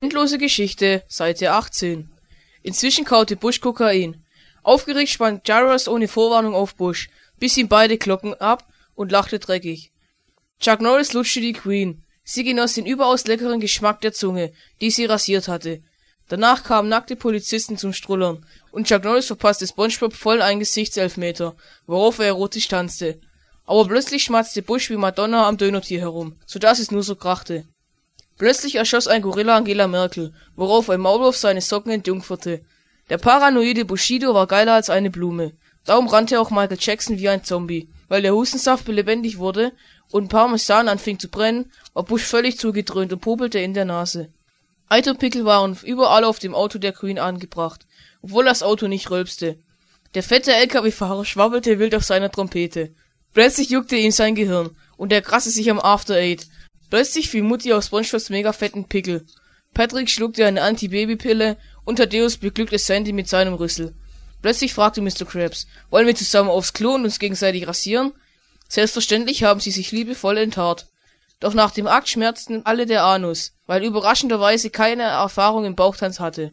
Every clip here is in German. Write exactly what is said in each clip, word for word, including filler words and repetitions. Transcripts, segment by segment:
Endlose Geschichte, Seite achtzehn. Inzwischen kaute Bush Kokain. Aufgeregt sprang Gyros ohne Vorwarnung auf Bush, biss ihm beide Glocken ab und lachte dreckig. Chuck Norris lutschte die Queen. Sie genoss den überaus leckeren Geschmack der Zunge, die sie rasiert hatte. Danach kamen nackte Polizisten zum Strullern, und Chuck Norris verpasste SpongeBob voll einen Gesichtselfmeter, worauf er erotisch tanzte. Aber plötzlich schmatzte Bush wie Madonna am Dönertier herum, so dass es nur so krachte. Plötzlich erschoss ein Gorilla Angela Merkel, worauf ein Maulwurf seine Socken entjungferte. Der paranoide Bushido war geiler als eine Blume. Darum rannte auch Michael Jackson wie ein Zombie. Weil der Hustensaft belebendig wurde und Parmesan anfing zu brennen, war Bush völlig zugedröhnt und popelte in der Nase. Eiterpickel waren überall auf dem Auto der Queen angebracht, obwohl das Auto nicht rülpste. Der fette L K W-Fahrer schwabbelte wild auf seiner Trompete. Plötzlich juckte ihm sein Gehirn und er krasse sich am After Eight. Plötzlich fiel Mutti auf SpongeBobs mega fetten Pickel. Patrick schluckte eine Anti-Baby-Pille und Thaddeus beglückte Sandy mit seinem Rüssel. Plötzlich fragte Mister Krabs, wollen wir zusammen aufs Klo und uns gegenseitig rasieren? Selbstverständlich haben sie sich liebevoll enthaart. Doch nach dem Akt schmerzten alle der Anus, weil überraschenderweise keine Erfahrung im Bauchtanz hatte.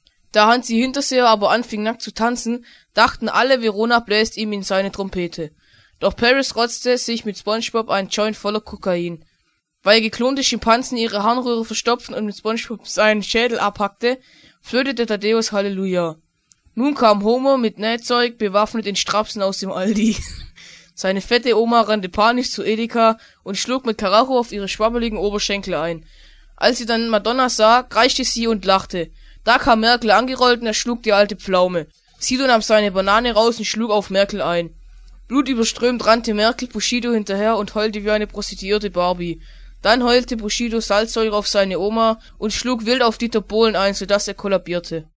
Da Hansi Hinterseher aber anfing nackt zu tanzen, dachten alle, Verona bläst ihm in seine Trompete. Doch Paris rotzte sich mit SpongeBob einen Joint voller Kokain. Weil geklonte Schimpansen ihre Harnröhre verstopften und mit SpongeBob seinen Schädel abhackte, flötete Thaddeus Halleluja. Nun kam Homer mit Nähzeug bewaffnet in Strapsen aus dem Aldi. Seine fette Oma rannte panisch zu Edeka und schlug mit Karacho auf ihre schwabbeligen Oberschenkel ein. Als sie dann Madonna sah, kreischte sie und lachte. Da kam Merkel angerollt und erschlug die alte Pflaume. Sido nahm seine Banane raus und schlug auf Merkel ein. Blutüberströmt rannte Merkel Bushido hinterher und heulte wie eine prostituierte Barbie. Dann heulte Bushido Salzsäure auf seine Oma und schlug wild auf Dieter Bohlen ein, so dass er kollabierte.